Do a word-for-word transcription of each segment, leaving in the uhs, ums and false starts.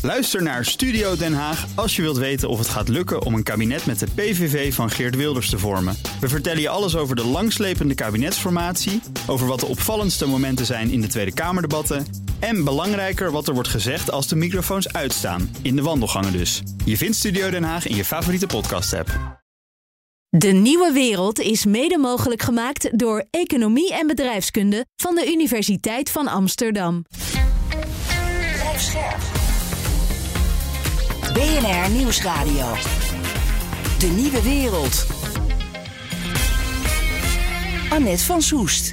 Luister naar Studio Den Haag als je wilt weten of het gaat lukken om een kabinet met de P V V van Geert Wilders te vormen. We vertellen je alles over de langslepende kabinetsformatie, over wat de opvallendste momenten zijn in de Tweede Kamerdebatten en belangrijker wat er wordt gezegd als de microfoons uitstaan, in de wandelgangen dus. Je vindt Studio Den Haag in je favoriete podcast-app. De Nieuwe Wereld is mede mogelijk gemaakt door Economie en Bedrijfskunde van de Universiteit van Amsterdam. Blijf scherp. B N R Nieuwsradio. De Nieuwe Wereld. Annette van Soest.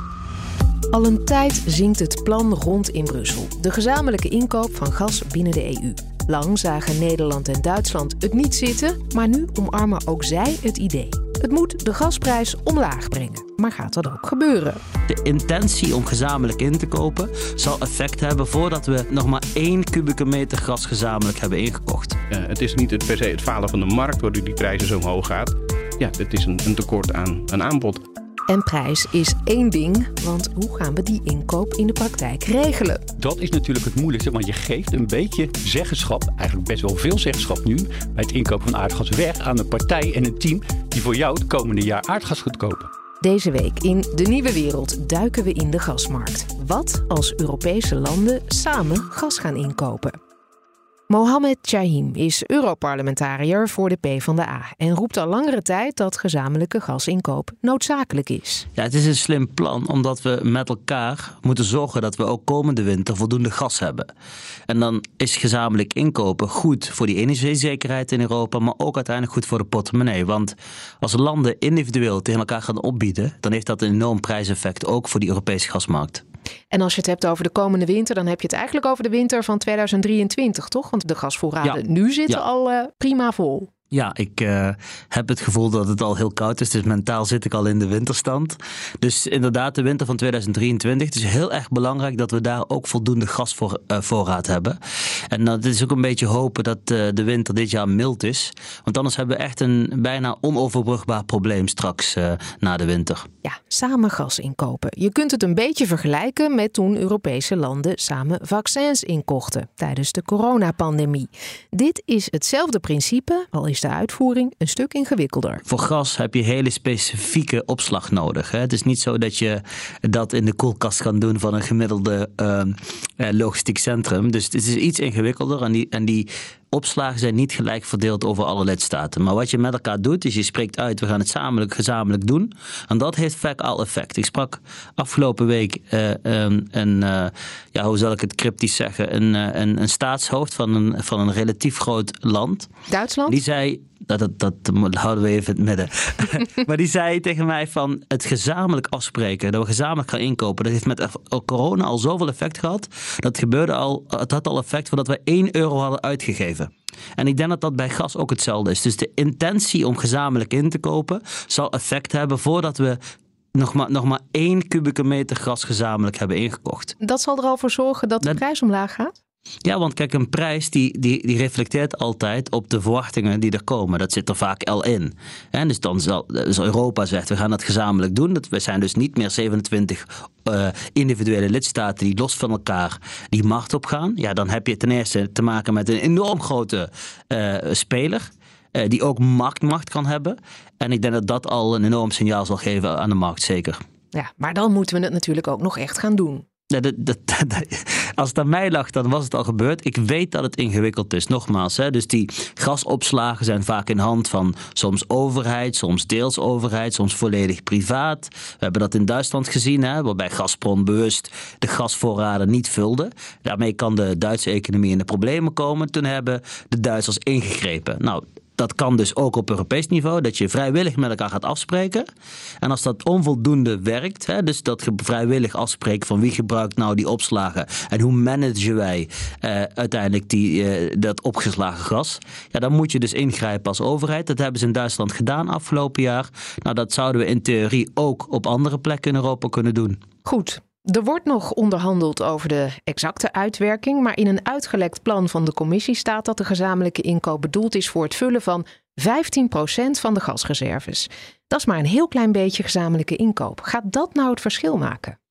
Al een tijd zinkt het plan rond in Brussel. De gezamenlijke inkoop van gas binnen de E U. Lang zagen Nederland en Duitsland het niet zitten, maar nu omarmen ook zij het idee. Het moet de gasprijs omlaag brengen. Maar gaat dat ook gebeuren? De intentie om gezamenlijk in te kopen zal effect hebben voordat we nog maar één kubieke meter gas gezamenlijk hebben ingekocht. Ja, het is niet het per se het falen van de markt waardoor die prijzen zo omhoog gaat. Ja, het is een, een tekort aan, aan aanbod. En prijs is één ding, want hoe gaan we die inkoop in de praktijk regelen? Dat is natuurlijk het moeilijkste, want je geeft een beetje zeggenschap, eigenlijk best wel veel zeggenschap nu, bij het inkopen van aardgas weg aan een partij en een team die voor jou het komende jaar aardgas gaat kopen. Deze week in De Nieuwe Wereld duiken we in de gasmarkt. Wat als Europese landen samen gas gaan inkopen? Mohamed Chahim is Europarlementariër voor de PvdA en roept al langere tijd dat gezamenlijke gasinkoop noodzakelijk is. Ja, het is een slim plan omdat we met elkaar moeten zorgen dat we ook komende winter voldoende gas hebben. En dan is gezamenlijk inkopen goed voor die energiezekerheid in Europa, maar ook uiteindelijk goed voor de portemonnee. Want als landen individueel tegen elkaar gaan opbieden, dan heeft dat een enorm prijseffect ook voor die Europese gasmarkt. En als je het hebt over de komende winter, dan heb je het eigenlijk over de winter van tweeduizend drieëntwintig, toch? Want de gasvoorraden ja. nu zitten ja. al uh, prima vol. Ja, ik uh, heb het gevoel dat het al heel koud is. Dus mentaal zit ik al in de winterstand. Dus inderdaad, de winter van tweeduizend drieëntwintig. Het is heel erg belangrijk dat we daar ook voldoende gasvoorraad uh, hebben. En dat is ook een beetje hopen dat uh, de winter dit jaar mild is. Want anders hebben we echt een bijna onoverbrugbaar probleem straks uh, na de winter. Ja, samen gas inkopen. Je kunt het een beetje vergelijken met toen Europese landen samen vaccins inkochten tijdens de coronapandemie. Dit is hetzelfde principe, al is de uitvoering een stuk ingewikkelder. Voor gas heb je hele specifieke opslag nodig. Hè? Het is niet zo dat je dat in de koelkast kan doen van een gemiddelde uh, logistiek centrum. Dus het is iets ingewikkelder en die, en die opslagen zijn niet gelijk verdeeld over alle lidstaten. Maar wat je met elkaar doet, is je spreekt uit, we gaan het samen, gezamenlijk doen. En dat heeft vaak al effect. Ik sprak afgelopen week uh, um, een, uh, ja, hoe zal ik het cryptisch zeggen, een, uh, een, een staatshoofd van een, van een relatief groot land. Duitsland? Die zei, dat, dat, dat, dat houden we even in het midden. Maar die zei tegen mij van het gezamenlijk afspreken, dat we gezamenlijk gaan inkopen, dat heeft met corona al zoveel effect gehad. Dat gebeurde al, het had al effect voordat we één euro hadden uitgegeven. En ik denk dat dat bij gas ook hetzelfde is. Dus de intentie om gezamenlijk in te kopen zal effect hebben voordat we nog maar, nog maar één kubieke meter gas gezamenlijk hebben ingekocht. Dat zal er al voor zorgen dat de dat, prijs omlaag gaat? Ja, want kijk, een prijs die, die, die reflecteert altijd op de verwachtingen die er komen. Dat zit er vaak al in. En dus dan zal dus Europa zegt, we gaan dat gezamenlijk doen. Dat, we zijn dus niet meer zevenentwintig uh, individuele lidstaten die los van elkaar die markt opgaan. Ja, dan heb je ten eerste te maken met een enorm grote uh, speler. Uh, die ook marktmacht kan hebben. En ik denk dat dat al een enorm signaal zal geven aan de markt, zeker. Ja, maar dan moeten we het natuurlijk ook nog echt gaan doen. Ja, dat, dat, dat, als het aan mij lag, dan was het al gebeurd. Ik weet dat het ingewikkeld is, nogmaals. Hè. Dus die gasopslagen zijn vaak in hand van soms overheid, soms deels overheid, soms volledig privaat. We hebben dat in Duitsland gezien, hè, waarbij Gazprom bewust de gasvoorraden niet vulde. Daarmee kan de Duitse economie in de problemen komen. Toen hebben de Duitsers ingegrepen. Nou, dat kan dus ook op Europees niveau, dat je vrijwillig met elkaar gaat afspreken. En als dat onvoldoende werkt, hè, dus dat je vrijwillig afspreekt van wie gebruikt nou die opslagen en hoe managen wij uh, uiteindelijk die, uh, dat opgeslagen gas, ja, dan moet je dus ingrijpen als overheid. Dat hebben ze in Duitsland gedaan afgelopen jaar. Nou, dat zouden we in theorie ook op andere plekken in Europa kunnen doen. Goed. Er wordt nog onderhandeld over de exacte uitwerking, maar in een uitgelekt plan van de commissie staat dat de gezamenlijke inkoop bedoeld is voor het vullen van vijftien procent van de gasreserves. Dat is maar een heel klein beetje gezamenlijke inkoop. Gaat dat nou het verschil maken?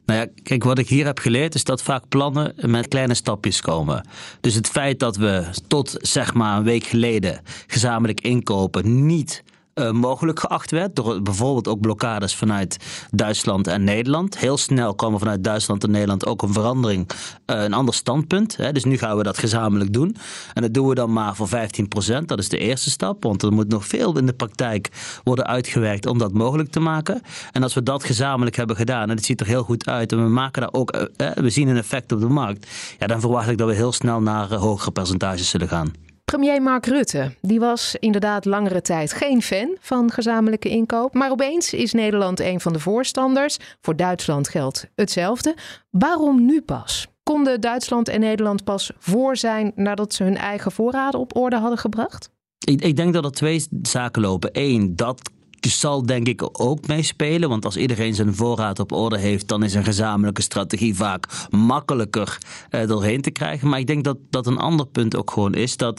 Nou ja, kijk, wat ik hier heb geleerd is dat vaak plannen met kleine stapjes komen. Dus het feit dat we tot zeg maar een week geleden gezamenlijk inkopen niet Uh, mogelijk geacht werd door bijvoorbeeld ook blokkades vanuit Duitsland en Nederland. Heel snel kwam er vanuit Duitsland en Nederland ook een verandering, uh, een ander standpunt. Hè. Dus nu gaan we dat gezamenlijk doen. En dat doen we dan maar voor vijftien procent. Dat is de eerste stap, want er moet nog veel in de praktijk worden uitgewerkt om dat mogelijk te maken. En als we dat gezamenlijk hebben gedaan, en het ziet er heel goed uit, en we maken daar ook, uh, we zien een effect op de markt, ja, dan verwacht ik dat we heel snel naar uh, hogere percentages zullen gaan. Premier Mark Rutte, die was inderdaad langere tijd geen fan van gezamenlijke inkoop. Maar opeens is Nederland een van de voorstanders. Voor Duitsland geldt hetzelfde. Waarom nu pas? Konden Duitsland en Nederland pas voor zijn nadat ze hun eigen voorraden op orde hadden gebracht? Ik, ik denk dat er twee zaken lopen. Eén, dat zal denk ik ook meespelen. Want als iedereen zijn voorraad op orde heeft, dan is een gezamenlijke strategie vaak makkelijker uh, doorheen te krijgen. Maar ik denk dat dat een ander punt ook gewoon is dat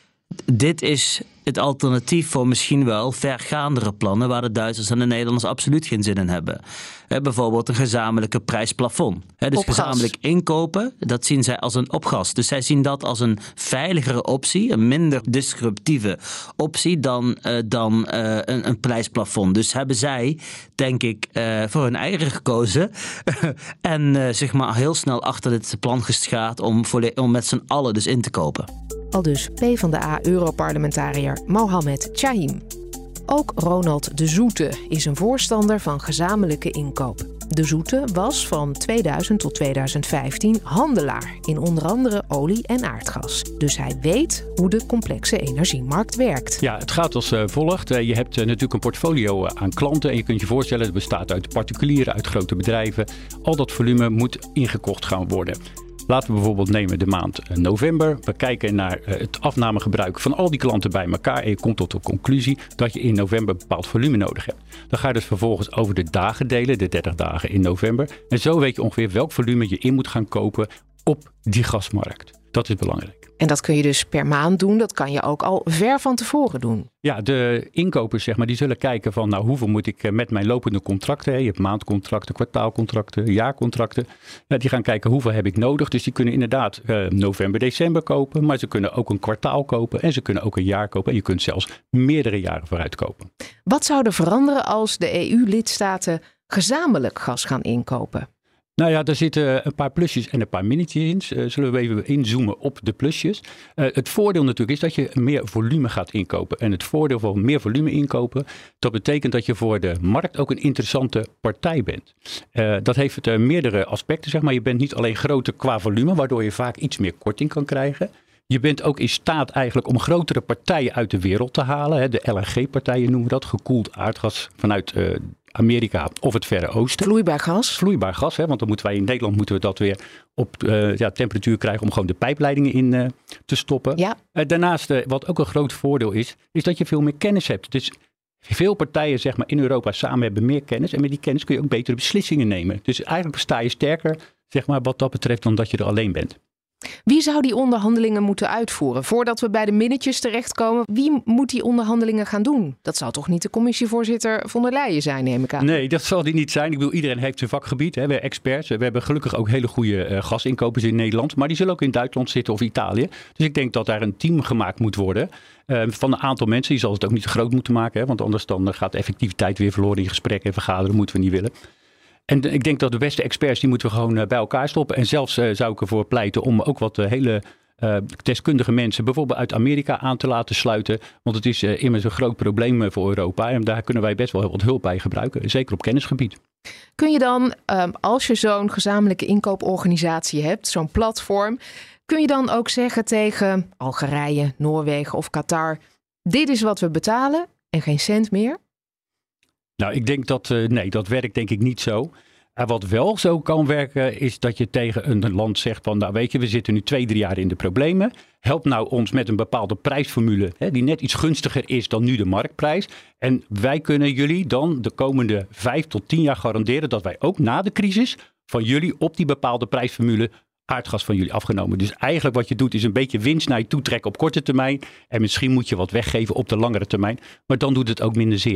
dit is het alternatief voor misschien wel vergaandere plannen waar de Duitsers en de Nederlanders absoluut geen zin in hebben. He, bijvoorbeeld een gezamenlijke prijsplafond. He, dus gezamenlijk inkopen, dat zien zij als een opgas. Dus zij zien dat als een veiligere optie, een minder disruptieve optie dan, uh, dan uh, een, een prijsplafond. Dus hebben zij, denk ik, uh, voor hun eigen gekozen en uh, zeg maar heel snel achter dit plan geschaard om, volle- om met z'n allen dus in te kopen. Aldus PvdA-europarlementariër Mohamed Chahim. Ook Ronald de Zoete is een voorstander van gezamenlijke inkoop. De Zoete was van tweeduizend tot tweeduizend vijftien handelaar in onder andere olie en aardgas. Dus hij weet hoe de complexe energiemarkt werkt. Ja, het gaat als uh, volgt. Uh, je hebt uh, natuurlijk een portfolio uh, aan klanten en je kunt je voorstellen, het bestaat uit particulieren, uit grote bedrijven. Al dat volume moet ingekocht gaan worden. Laten we bijvoorbeeld nemen de maand november. We kijken naar het afnamegebruik van al die klanten bij elkaar. En je komt tot de conclusie dat je in november een bepaald volume nodig hebt. Dan ga je dus vervolgens over de dagen delen, de dertig dagen in november. En zo weet je ongeveer welk volume je in moet gaan kopen op die gasmarkt. Dat is belangrijk. En dat kun je dus per maand doen. Dat kan je ook al ver van tevoren doen. Ja, de inkopers zeg maar, die zullen kijken van nou, hoeveel moet ik met mijn lopende contracten. Je hebt maandcontracten, kwartaalcontracten, jaarcontracten. Ja, die gaan kijken hoeveel heb ik nodig. Dus die kunnen inderdaad uh, november, december kopen. Maar ze kunnen ook een kwartaal kopen. En ze kunnen ook een jaar kopen. En je kunt zelfs meerdere jaren vooruit kopen. Wat zou er veranderen als de E U-lidstaten gezamenlijk gas gaan inkopen? Nou ja, daar zitten een paar plusjes en een paar minnetjes in. Uh, zullen we even inzoomen op de plusjes. Uh, het voordeel natuurlijk is dat je meer volume gaat inkopen. En het voordeel van meer volume inkopen, dat betekent dat je voor de markt ook een interessante partij bent. Uh, dat heeft uh, meerdere aspecten, zeg maar. Je bent niet alleen groter qua volume, waardoor je vaak iets meer korting kan krijgen. Je bent ook in staat eigenlijk om grotere partijen uit de wereld te halen. Hè. De L N G-partijen noemen we dat, gekoeld aardgas vanuit uh, Amerika of het Verre Oosten. Vloeibaar gas. Vloeibaar gas, hè, want dan moeten wij in Nederland moeten we dat weer op uh, ja, temperatuur krijgen om gewoon de pijpleidingen in uh, te stoppen. Ja. Uh, daarnaast, uh, wat ook een groot voordeel is, is dat je veel meer kennis hebt. Dus veel partijen zeg maar, in Europa samen hebben meer kennis en met die kennis kun je ook betere beslissingen nemen. Dus eigenlijk sta je sterker zeg maar, wat dat betreft dan dat je er alleen bent. Wie zou die onderhandelingen moeten uitvoeren? Voordat we bij de minnetjes terechtkomen, wie moet die onderhandelingen gaan doen? Dat zal toch niet de commissievoorzitter von der Leyen zijn, neem ik aan? Nee, dat zal die niet zijn. Ik bedoel, iedereen heeft zijn vakgebied. Hè. We hebben experts. We hebben gelukkig ook hele goede uh, gasinkopers in Nederland. Maar die zullen ook in Duitsland zitten of Italië. Dus ik denk dat daar een team gemaakt moet worden. Uh, van een aantal mensen. Die zal het ook niet te groot moeten maken. Hè, want anders dan gaat de effectiviteit weer verloren in gesprekken en vergaderen. Moeten we niet willen. En ik denk dat de beste experts, die moeten we gewoon bij elkaar stoppen. En zelfs uh, zou ik ervoor pleiten om ook wat uh, hele uh, deskundige mensen, bijvoorbeeld uit Amerika, aan te laten sluiten. Want het is uh, immers een groot probleem voor Europa. En daar kunnen wij best wel wat hulp bij gebruiken. Zeker op kennisgebied. Kun je dan, um, als je zo'n gezamenlijke inkooporganisatie hebt, zo'n platform, kun je dan ook zeggen tegen Algerije, Noorwegen of Qatar, dit is wat we betalen en geen cent meer? Nou, ik denk dat, uh, nee, dat werkt denk ik niet zo. En wat wel zo kan werken, is dat je tegen een land zegt van, nou weet je, we zitten nu twee, drie jaar in de problemen. Help nou ons met een bepaalde prijsformule, hè, die net iets gunstiger is dan nu de marktprijs. En wij kunnen jullie dan de komende vijf tot tien jaar garanderen dat wij ook na de crisis van jullie op die bepaalde prijsformule aardgas van jullie afgenomen. Dus eigenlijk wat je doet is een beetje winst naar je toe trekken op korte termijn. En misschien moet je wat weggeven op de langere termijn. Maar dan doet het ook minder zeer.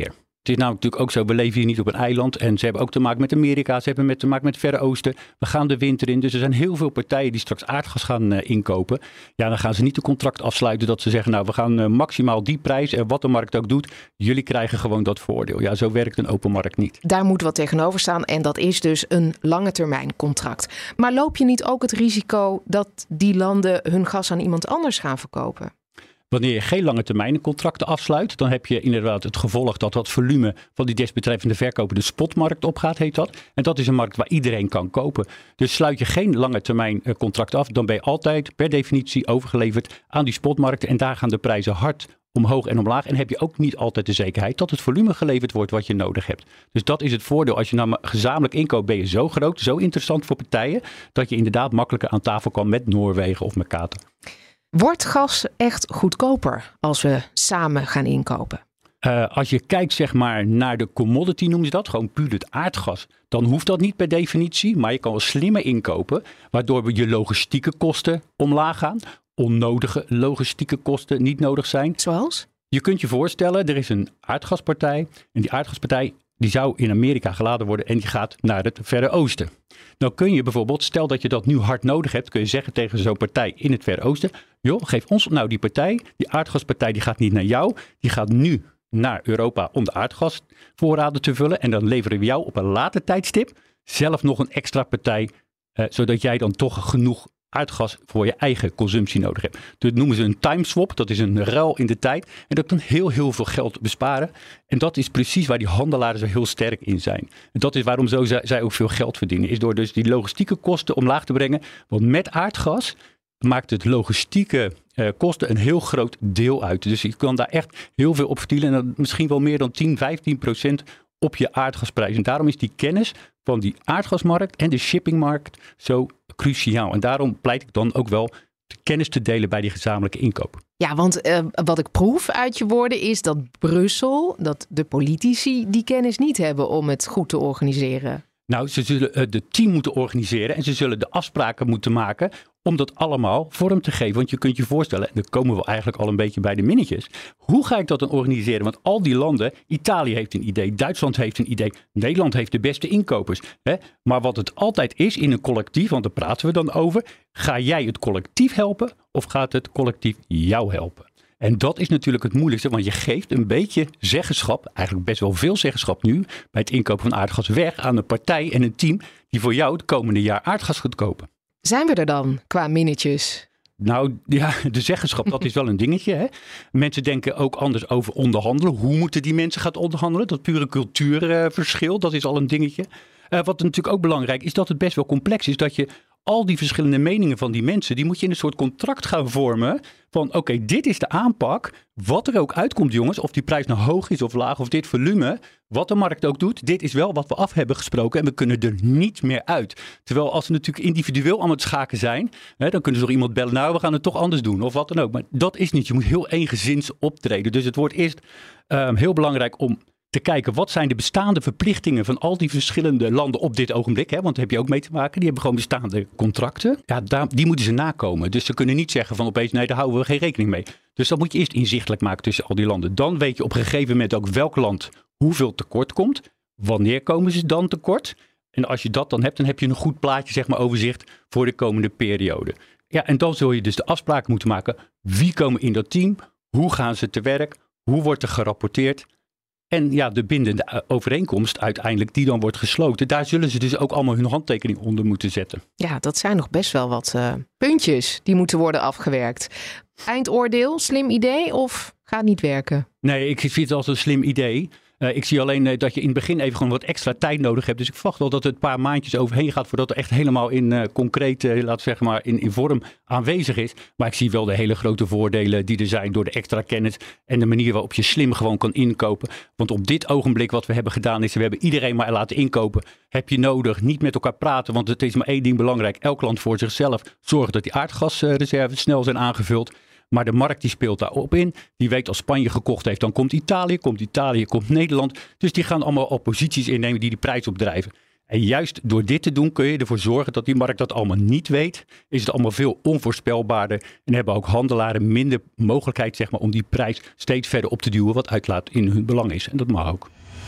Het is nou natuurlijk ook zo, we leven hier niet op een eiland. En ze hebben ook te maken met Amerika. Ze hebben met te maken met het Verre Oosten. We gaan de winter in. Dus er zijn heel veel partijen die straks aardgas gaan uh, inkopen. Ja, dan gaan ze niet een contract afsluiten dat ze zeggen, nou, we gaan uh, maximaal die prijs. En wat de markt ook doet, jullie krijgen gewoon dat voordeel. Ja, zo werkt een open markt niet. Daar moet wat tegenover staan. En dat is dus een lange termijn contract. Maar loop je niet ook het risico dat die landen hun gas aan iemand anders gaan verkopen? Wanneer je geen lange termijn contracten afsluit, dan heb je inderdaad het gevolg dat dat volume van die desbetreffende verkoper de spotmarkt opgaat, heet dat. En dat is een markt waar iedereen kan kopen. Dus sluit je geen lange termijn contract af, dan ben je altijd per definitie overgeleverd aan die spotmarkt. En daar gaan de prijzen hard omhoog en omlaag. En heb je ook niet altijd de zekerheid dat het volume geleverd wordt wat je nodig hebt. Dus dat is het voordeel. Als je nou gezamenlijk inkoopt, ben je zo groot, zo interessant voor partijen, dat je inderdaad makkelijker aan tafel kan met Noorwegen of met Qatar. Wordt gas echt goedkoper als we samen gaan inkopen? Uh, als je kijkt zeg maar naar de commodity, noemen ze dat, gewoon puur het aardgas, dan hoeft dat niet per definitie, maar je kan wel slimmer inkopen, waardoor je logistieke kosten omlaag gaan, onnodige logistieke kosten niet nodig zijn. Zoals? Je kunt je voorstellen, er is een aardgaspartij en die aardgaspartij die zou in Amerika geladen worden en die gaat naar het Verre Oosten. Nou kun je bijvoorbeeld, stel dat je dat nu hard nodig hebt, kun je zeggen tegen zo'n partij in het Verre Oosten, joh, geef ons nou die partij, die aardgaspartij die gaat niet naar jou, die gaat nu naar Europa om de aardgasvoorraden te vullen en dan leveren we jou op een later tijdstip zelf nog een extra partij, eh, zodat jij dan toch genoeg aardgas voor je eigen consumptie nodig hebt. Dat noemen ze een timeswap. Dat is een ruil in de tijd. En dat kan heel, heel veel geld besparen. En dat is precies waar die handelaren zo heel sterk in zijn. En dat is waarom zo zij ook veel geld verdienen. Is door dus die logistieke kosten omlaag te brengen. Want met aardgas maakt het logistieke uh, kosten een heel groot deel uit. Dus je kan daar echt heel veel op verdienen. En misschien wel meer dan tien, vijftien procent op je aardgasprijs. En daarom is die kennis van die aardgasmarkt en de shippingmarkt zo cruciaal. En daarom pleit ik dan ook wel de kennis te delen bij die gezamenlijke inkoop. Ja, want uh, wat ik proef uit je woorden is dat Brussel, dat de politici die kennis niet hebben om het goed te organiseren. Nou, ze zullen uh, de team moeten organiseren en ze zullen de afspraken moeten maken om dat allemaal vorm te geven. Want je kunt je voorstellen, en dan komen we eigenlijk al een beetje bij de minnetjes. Hoe ga ik dat dan organiseren? Want al die landen, Italië heeft een idee, Duitsland heeft een idee, Nederland heeft de beste inkopers. Hè? Maar wat het altijd is in een collectief, want daar praten we dan over, ga jij het collectief helpen of gaat het collectief jou helpen? En dat is natuurlijk het moeilijkste, want je geeft een beetje zeggenschap, eigenlijk best wel veel zeggenschap nu, bij het inkopen van aardgas weg aan een partij en een team die voor jou het komende jaar aardgas gaat kopen. Zijn we er dan qua minnetjes? Nou ja, de zeggenschap, dat is wel een dingetje. Hè? Mensen denken ook anders over onderhandelen. Hoe moeten die mensen gaan onderhandelen? Dat pure cultuurverschil, uh, dat is al een dingetje. Uh, wat natuurlijk ook belangrijk is, dat het best wel complex is. Dat je al die verschillende meningen van die mensen, die moet je in een soort contract gaan vormen. Van oké, okay, dit is de aanpak. Wat er ook uitkomt, jongens. Of die prijs nou hoog is of laag, of dit volume. Wat de markt ook doet. Dit is wel wat we af hebben gesproken. En we kunnen er niet meer uit. Terwijl als ze natuurlijk individueel aan het schaken zijn. Hè, dan kunnen ze nog iemand bellen. Nou, we gaan het toch anders doen. Of wat dan ook. Maar dat is niet. Je moet heel eengezins optreden. Dus het wordt eerst um, heel belangrijk om te kijken, wat zijn de bestaande verplichtingen van al die verschillende landen op dit ogenblik. Hè? Want daar heb je ook mee te maken. Die hebben gewoon bestaande contracten. Ja, daar, die moeten ze nakomen. Dus ze kunnen niet zeggen van opeens, nee, daar houden we geen rekening mee. Dus dat moet je eerst inzichtelijk maken tussen al die landen. Dan weet je op een gegeven moment ook welk land hoeveel tekort komt. Wanneer komen ze dan tekort? En als je dat dan hebt, dan heb je een goed plaatje, zeg maar, overzicht voor de komende periode. Ja, en dan zul je dus de afspraken moeten maken. Wie komen in dat team? Hoe gaan ze te werk? Hoe wordt er gerapporteerd? En ja, de bindende overeenkomst uiteindelijk die dan wordt gesloten. Daar zullen ze dus ook allemaal hun handtekening onder moeten zetten. Ja, dat zijn nog best wel wat uh, puntjes die moeten worden afgewerkt. Eindoordeel, slim idee of gaat niet werken? Nee, ik vind het als een slim idee. Uh, ik zie alleen uh, dat je in het begin even gewoon wat extra tijd nodig hebt. Dus ik verwacht wel dat het een paar maandjes overheen gaat voordat het echt helemaal in uh, concreet, uh, laat zeggen maar, in, in vorm aanwezig is. Maar ik zie wel de hele grote voordelen die er zijn door de extra kennis en de manier waarop je slim gewoon kan inkopen. Want op dit ogenblik wat we hebben gedaan is, we hebben iedereen maar laten inkopen. Heb je nodig, niet met elkaar praten, want het is maar één ding belangrijk. Elk land voor zichzelf zorgt dat die aardgasreserves snel zijn aangevuld. Maar de markt die speelt daarop in. Die weet als Spanje gekocht heeft, dan komt Italië, komt Italië, komt Nederland. Dus die gaan allemaal al posities innemen die die prijs opdrijven. En juist door dit te doen kun je ervoor zorgen dat die markt dat allemaal niet weet. Is het allemaal veel onvoorspelbaarder. En hebben ook handelaren minder mogelijkheid, zeg maar, om die prijs steeds verder op te duwen wat uitlaat in hun belang is. En dat mag ook.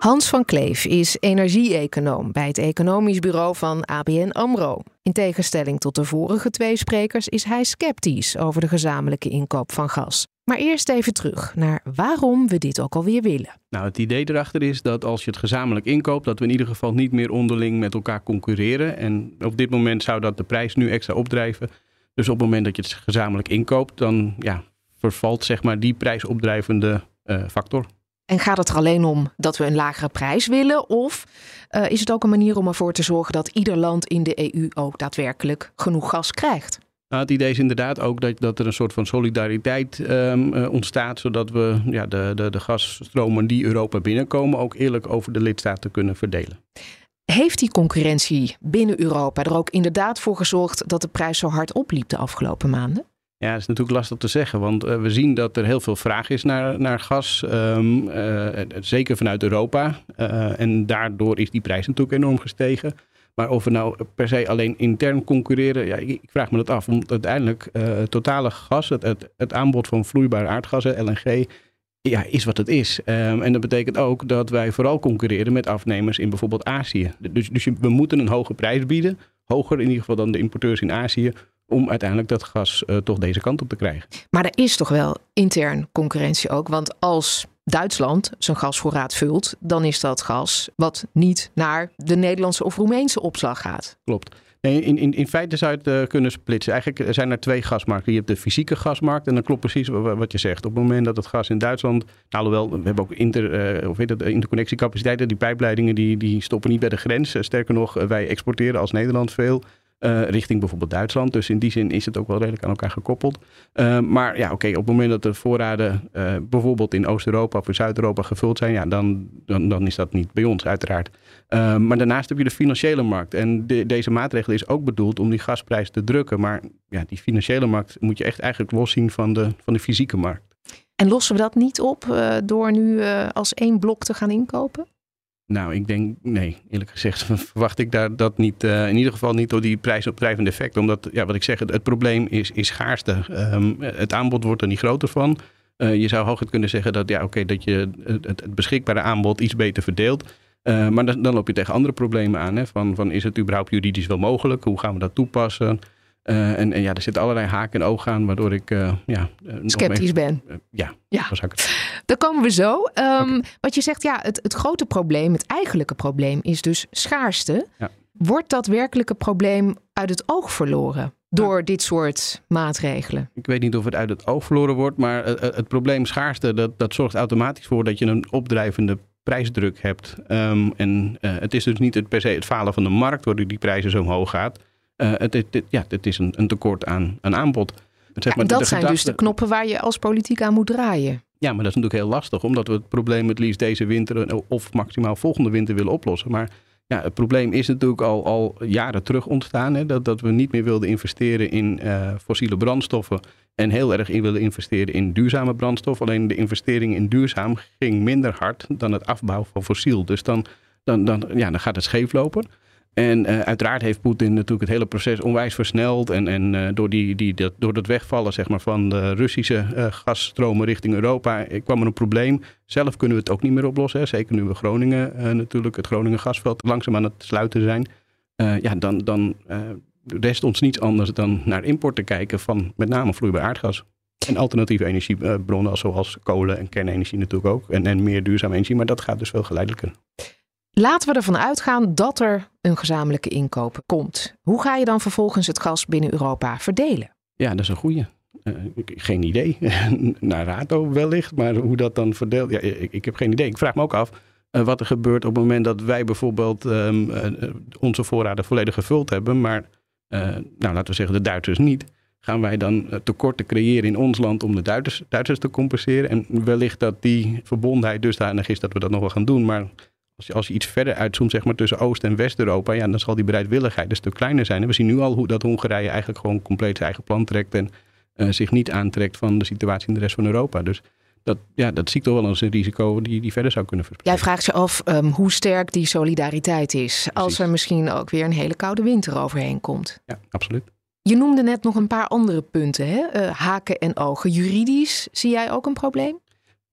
Hans van Kleef is energie-econoom bij het economisch bureau van A B N AMRO. In tegenstelling tot de vorige twee sprekers is hij sceptisch over de gezamenlijke inkoop van gas. Maar eerst even terug naar waarom we dit ook alweer willen. Nou, het idee erachter is dat als je het gezamenlijk inkoopt, dat we in ieder geval niet meer onderling met elkaar concurreren. En op dit moment zou dat de prijs nu extra opdrijven. Dus op het moment dat je het gezamenlijk inkoopt, dan ja, vervalt zeg maar die prijsopdrijvende uh, factor. En gaat het er alleen om dat we een lagere prijs willen? Of uh, is het ook een manier om ervoor te zorgen dat ieder land in de E U ook daadwerkelijk genoeg gas krijgt? Nou, het idee is inderdaad ook dat, dat er een soort van solidariteit um, uh, ontstaat, zodat we ja, de, de, de gasstromen die Europa binnenkomen ook eerlijk over de lidstaten kunnen verdelen. Heeft die concurrentie binnen Europa er ook inderdaad voor gezorgd dat de prijs zo hard opliep de afgelopen maanden? Ja, dat is natuurlijk lastig te zeggen, want uh, we zien dat er heel veel vraag is naar, naar gas, um, uh, zeker vanuit Europa. Uh, en daardoor is die prijs natuurlijk enorm gestegen. Maar of we nou per se alleen intern concurreren, ja, ik, ik vraag me dat af. Want uiteindelijk uh, het totale gas, het, het, het aanbod van vloeibaar aardgas, L N G, ja, is wat het is. Um, en dat betekent ook dat wij vooral concurreren met afnemers in bijvoorbeeld Azië. Dus, dus we moeten een hoge prijs bieden, hoger in ieder geval dan de importeurs in Azië, om uiteindelijk dat gas uh, toch deze kant op te krijgen. Maar er is toch wel intern concurrentie ook, want als Duitsland zijn gasvoorraad vult, dan is dat gas wat niet naar de Nederlandse of Roemeense opslag gaat. Klopt. Nee, in, in, in feite zou je het uh, kunnen splitsen. Eigenlijk zijn er twee gasmarkten. Je hebt de fysieke gasmarkt en dan klopt precies wat je zegt. Op het moment dat het gas in Duitsland, nou, alhoewel, we hebben ook inter, uh, of weet het, interconnectiecapaciteiten. Die pijpleidingen die, die stoppen niet bij de grens. Sterker nog, wij exporteren als Nederland veel Uh, richting bijvoorbeeld Duitsland. Dus in die zin is het ook wel redelijk aan elkaar gekoppeld. Uh, maar ja, oké, okay, op het moment dat de voorraden uh, bijvoorbeeld in Oost-Europa of in Zuid-Europa gevuld zijn, ja, dan, dan, dan is dat niet bij ons uiteraard. Uh, maar daarnaast heb je de financiële markt. En de, deze maatregel is ook bedoeld om die gasprijs te drukken. Maar ja, die financiële markt moet je echt eigenlijk loszien van de, van de fysieke markt. En lossen we dat niet op uh, door nu uh, als één blok te gaan inkopen? Nou, ik denk, nee, eerlijk gezegd verwacht ik daar dat niet, uh, in ieder geval niet door die prijsopdrijvende effect. Omdat, ja, wat ik zeg, het, het probleem is, is schaarste. Um, het aanbod wordt er niet groter van. Uh, je zou hooguit kunnen zeggen dat, ja, oké, okay, dat je het, het beschikbare aanbod iets beter verdeelt. Uh, maar dan, dan loop je tegen andere problemen aan. Hè, van, van is het überhaupt juridisch wel mogelijk? Hoe gaan we dat toepassen? Uh, en, en ja, er zitten allerlei haken en ogen aan, waardoor ik uh, ja, sceptisch even, ben. Uh, ja, ja. zo zou ik het. Daar komen we zo. Um, okay. Wat je zegt, ja, het, het grote probleem, het eigenlijke probleem is dus schaarste. Ja. Wordt dat werkelijke probleem uit het oog verloren door ja. dit soort maatregelen? Ik weet niet of het uit het oog verloren wordt, maar uh, het probleem schaarste, dat, dat zorgt automatisch voor dat je een opdrijvende prijsdruk hebt. Um, en uh, het is dus niet het, per se het falen van de markt, waardoor die prijzen zo omhoog gaat. Uh, het, het, het, ja, het is een, een tekort aan, aan aanbod. Zeg maar, ja, en dat de zijn gedachte, dus de knoppen waar je als politiek aan moet draaien. Ja, maar dat is natuurlijk heel lastig, omdat we het probleem het liefst deze winter of maximaal volgende winter willen oplossen. Maar ja, het probleem is natuurlijk al, al jaren terug ontstaan. Hè, dat, dat we niet meer wilden investeren in uh, fossiele brandstoffen en heel erg in willen investeren in duurzame brandstof. Alleen de investering in duurzaam ging minder hard dan het afbouwen van fossiel. Dus dan, dan, dan, ja, dan gaat het scheef lopen. En uh, uiteraard heeft Poetin natuurlijk het hele proces onwijs versneld. En, en uh, door, die, die, dat, door het wegvallen zeg maar, van de Russische uh, gasstromen richting Europa kwam er een probleem. Zelf kunnen we het ook niet meer oplossen. Hè. Zeker nu we Groningen uh, natuurlijk, het Groningen gasveld langzaam aan het sluiten zijn. Uh, ja, dan, dan uh, rest ons niets anders dan naar import te kijken van met name vloeibaar aardgas. En alternatieve energiebronnen zoals kolen en kernenergie natuurlijk ook. En, en meer duurzame energie, maar dat gaat dus veel geleidelijker. Laten we ervan uitgaan dat er een gezamenlijke inkoop komt. Hoe ga je dan vervolgens het gas binnen Europa verdelen? Ja, dat is een goeie. Uh, geen idee. Naar rato wellicht, maar hoe dat dan verdeelt, ja, ik, ik heb geen idee. Ik vraag me ook af uh, wat er gebeurt op het moment dat wij bijvoorbeeld um, uh, onze voorraden volledig gevuld hebben, maar uh, nou, laten we zeggen de Duitsers niet. Gaan wij dan uh, tekorten creëren in ons land om de Duitsers, Duitsers te compenseren? En wellicht dat die verbondenheid dusdanig is dat we dat nog wel gaan doen, maar Als je, als je iets verder uitzoomt, zeg maar tussen Oost- en West-Europa, ja, dan zal die bereidwilligheid een stuk kleiner zijn. En we zien nu al hoe dat Hongarije eigenlijk gewoon compleet zijn eigen plan trekt en uh, zich niet aantrekt van de situatie in de rest van Europa. Dus dat, ja, dat zie ik toch wel als een risico die, die verder zou kunnen verspreiden. Jij vraagt je af um, hoe sterk die solidariteit is. Precies. Als er misschien ook weer een hele koude winter overheen komt. Ja, absoluut. Je noemde net nog een paar andere punten, hè? Uh, haken en ogen. Juridisch zie jij ook een probleem?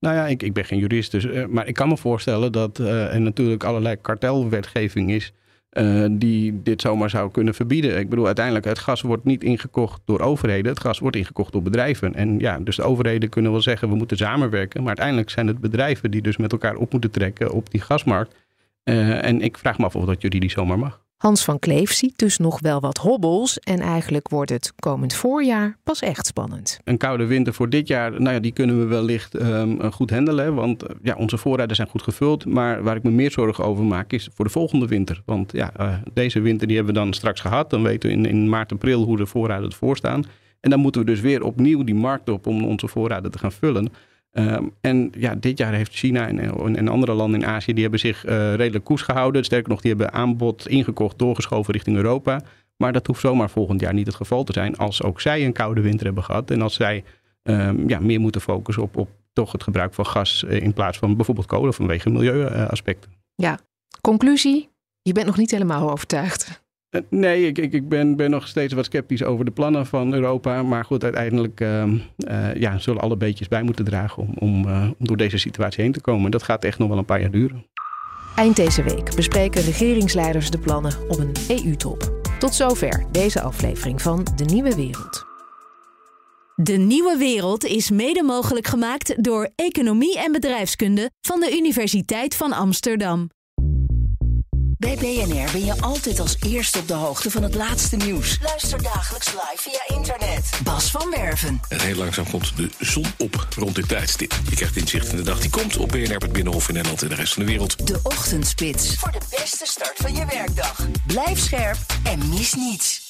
Nou ja, ik, ik ben geen jurist, dus, uh, maar ik kan me voorstellen dat uh, er natuurlijk allerlei kartelwetgeving is uh, die dit zomaar zou kunnen verbieden. Ik bedoel, uiteindelijk, het gas wordt niet ingekocht door overheden. Het gas wordt ingekocht door bedrijven. En ja, dus de overheden kunnen wel zeggen, we moeten samenwerken. Maar uiteindelijk zijn het bedrijven die dus met elkaar op moeten trekken op die gasmarkt. Uh, en ik vraag me af of dat juridisch zomaar mag. Hans van Kleef ziet dus nog wel wat hobbels en eigenlijk wordt het komend voorjaar pas echt spannend. Een koude winter voor dit jaar, nou ja, die kunnen we wellicht um, goed handelen, want uh, ja, onze voorraden zijn goed gevuld. Maar waar ik me meer zorgen over maak is voor de volgende winter. Want ja, uh, deze winter die hebben we dan straks gehad. Dan weten we in, in maart, april hoe de voorraden ervoor staan. En dan moeten we dus weer opnieuw die markt op om onze voorraden te gaan vullen. Um, en ja, dit jaar heeft China en, en andere landen in Azië, die hebben zich uh, redelijk koers gehouden. Sterker nog, die hebben aanbod ingekocht, doorgeschoven richting Europa. Maar dat hoeft zomaar volgend jaar niet het geval te zijn als ook zij een koude winter hebben gehad. En als zij um, ja, meer moeten focussen op, op toch het gebruik van gas uh, in plaats van bijvoorbeeld kolen vanwege milieuaspecten. Ja, conclusie, je bent nog niet helemaal overtuigd. Uh, nee, ik, ik, ik ben, ben nog steeds wat sceptisch over de plannen van Europa. Maar goed, uiteindelijk uh, uh, ja, zullen alle beetjes bij moeten dragen om, om, uh, om door deze situatie heen te komen. Dat gaat echt nog wel een paar jaar duren. Eind deze week bespreken regeringsleiders de plannen op een E U-top. Tot zover deze aflevering van De Nieuwe Wereld. De Nieuwe Wereld is mede mogelijk gemaakt door Economie en Bedrijfskunde van de Universiteit van Amsterdam. Bij B N R ben je altijd als eerste op de hoogte van het laatste nieuws. Luister dagelijks live via internet. Bas van Werven. En heel langzaam komt de zon op rond dit tijdstip. Je krijgt inzicht in de dag die komt op B N R, het Binnenhof in Nederland en de rest van de wereld. De Ochtendspits. Voor de beste start van je werkdag. Blijf scherp en mis niets.